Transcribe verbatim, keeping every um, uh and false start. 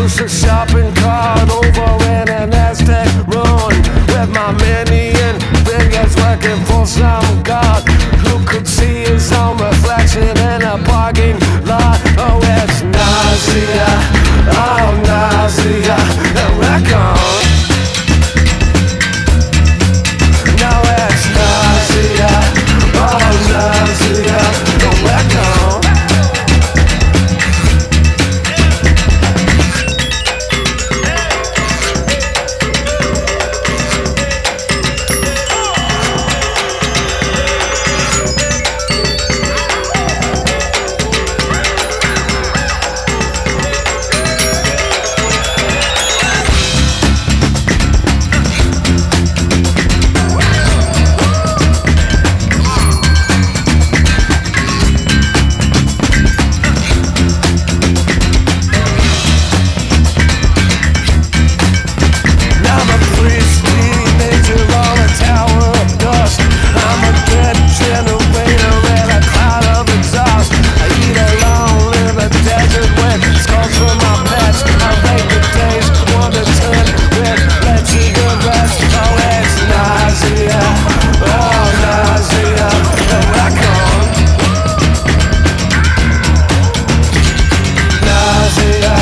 push a shopping cart over in an Aztec ruin, with my many and fingers working for some god who could see his own reflection in a parking lot. Oh, it's nausea, oh, nausea, and we're gone. Now it's nausea, oh, nausea, and we're gone. Yeah.